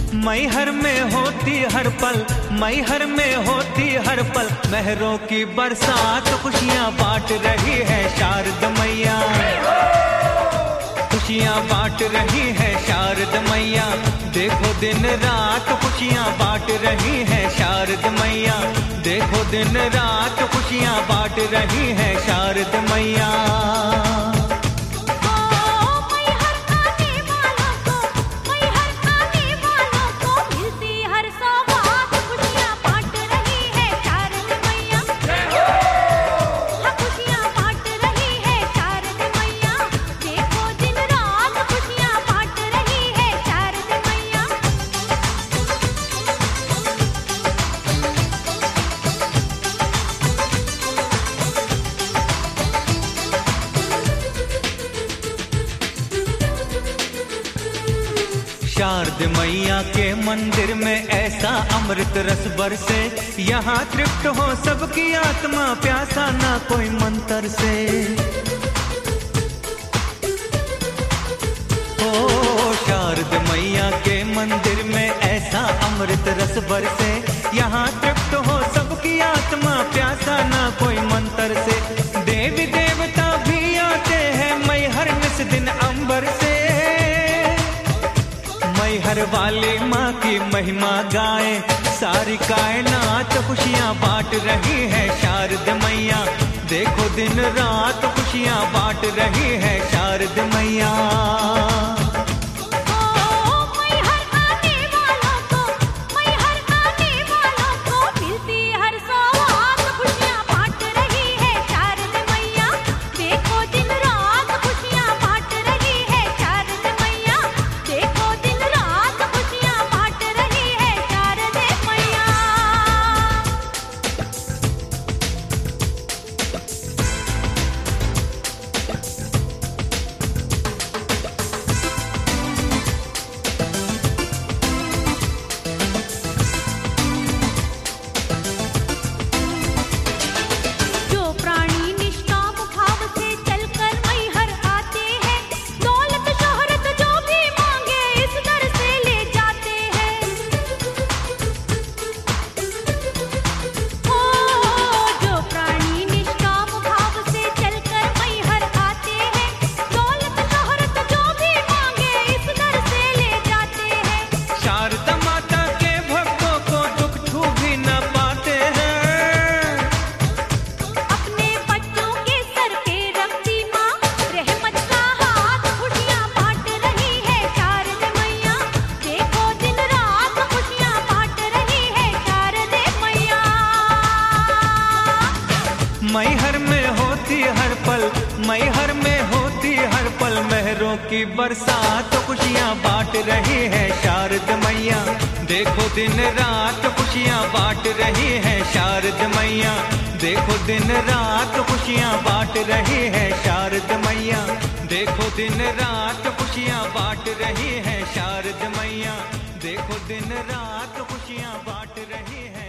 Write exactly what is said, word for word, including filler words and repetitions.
मैहर में होती हर पल, मैहर में होती हर पल मेहरों की बरसात, खुशियाँ बांट रही है शारद मैया, खुशियाँ बांट रही है शारद मैया। देखो दिन रात खुशियाँ बांट रही है शारद मैया, देखो दिन रात खुशियाँ बांट रही है शारद मैया। शारद मैया के मंदिर में ऐसा अमृत रस बरसे, यहाँ तृप्त हो सबकी आत्मा, प्यासा ना कोई मंत्र से। ओ शारद मैया के मंदिर में ऐसा अमृत रस बरसे, यहाँ तृप्त हो सबकी आत्मा, प्यासा ना कोई मंत्र से। देवी देवता भी आते हैं मैहर निस दिन अंबर से, मैहर वाली माँ की महिमा गाए, सारी कायनात खुशियाँ बांट रही है शारद मैया। देखो दिन रात खुशियाँ बांट रही है शारद मैया। मैहर में होती हर पल, मैहर में होती हर पल मेहरों की बरसात, खुशियाँ बांट रही है शारद मैया। देखो दिन रात खुशियाँ बांट रही है शारद मैया, देखो दिन रात खुशियाँ बांट रही है शारद मैया, देखो दिन रात खुशियाँ बांट रही है शारद मैया, देखो दिन रात खुशियाँ बांट रही है।